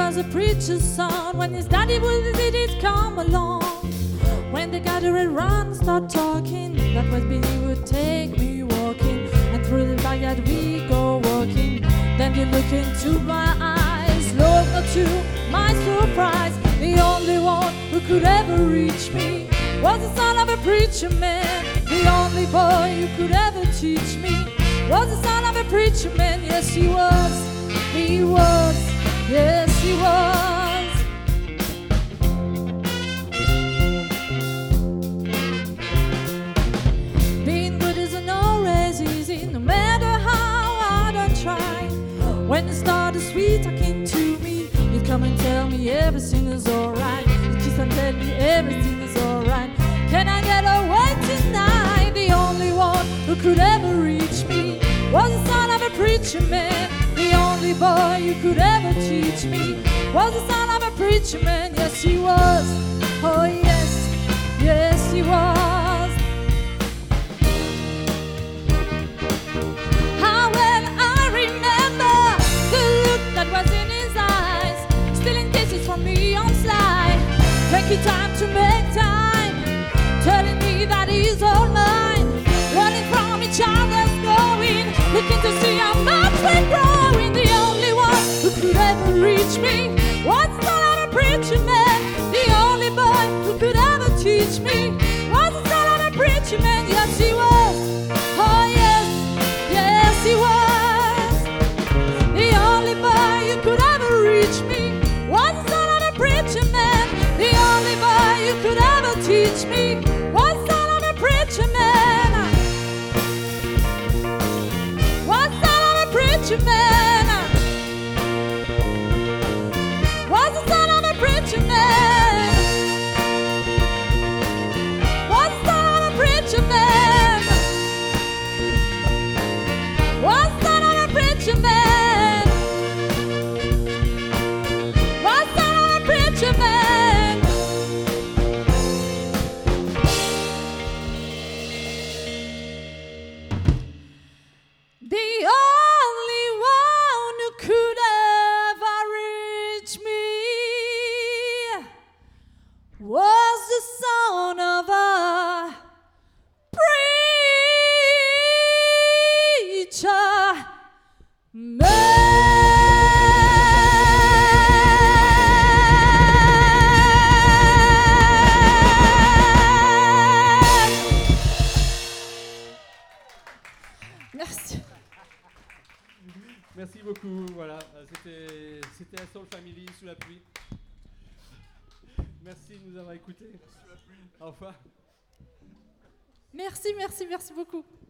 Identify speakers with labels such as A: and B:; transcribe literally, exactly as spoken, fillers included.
A: was a preacher's son. When his daddy would did come along, when they gather around, start talking, that was when he would take me walking, and through the backyard we go walking. Then they look into my eyes, look not to my surprise. The only one who could ever reach me was the son of a preacher man. The only boy who could ever teach me was the son of a preacher man. Yes, he was, he was, yes, he was. Being good isn't always easy, no matter how hard I try. When the start is sweet talking to me, you come and tell me everything is alright. You kiss and tell me everything is alright. Can I get away tonight? The only one who could ever reach me was the son of a preacher man. The only boy who could ever teach me was the son of a preacher man. Yes, he was. Oh, yes, yes, he was. How well I remember the look that was in his eyes, stealing kisses from me on slide, taking time to make time, telling me that he's all mine, learning from each other's going, looking to see how much we're growing. The only one who could ever reach me was the son of a preacher man. The only boy who could ever teach me was the son of a preacher man. Yes, he was. Oh, yes, yes, he was. The only boy who could ever reach me was the son of a preacher man. The only boy who could ever teach me was the son of a preacher man. Was the son of a preacher man. Was the son of a preacher man. Was the son of a preacher man. Was the son of a preacher man. Was the son of a preacher man. The only one who could ever reach me was the son of a preacher man. Merci.
B: Merci beaucoup, voilà, euh, c'était, c'était la Soul Family sous la pluie. Merci de nous avoir écoutés. Au revoir.
A: Merci, merci, merci beaucoup.